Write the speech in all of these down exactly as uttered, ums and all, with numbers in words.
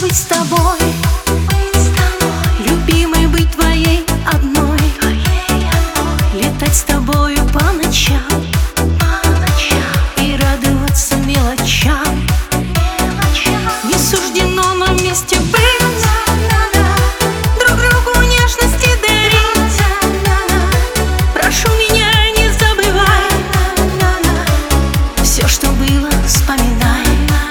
быть с тобой, любимой, быть твоей одной, летать с тобою по ночам и радоваться мелочам. Не суждено нам вместе быть, друг другу нежности дарить. Прошу меня, не забывай, все, что было, вспоминай.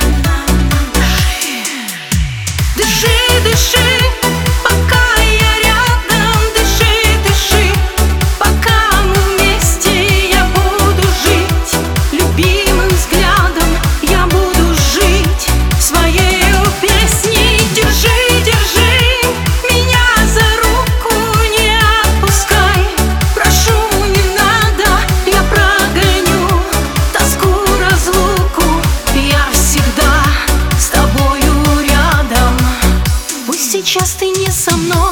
Дыши, дыши, пока я рядом. Дыши, дыши, пока мы вместе. Я буду жить любимым взглядом, я буду жить своей песней. Держи, держи меня за руку, не отпускай. Прошу, не надо, я прогоню тоску, разлуку. Я всегда с тобою рядом. Пусть сейчас ты не со мной,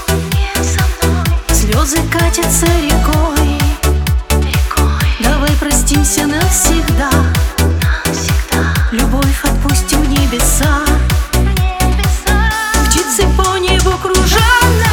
слезы катятся рекой. Давай простимся навсегда, любовь отпустим в небеса. Птицы по небу кружат,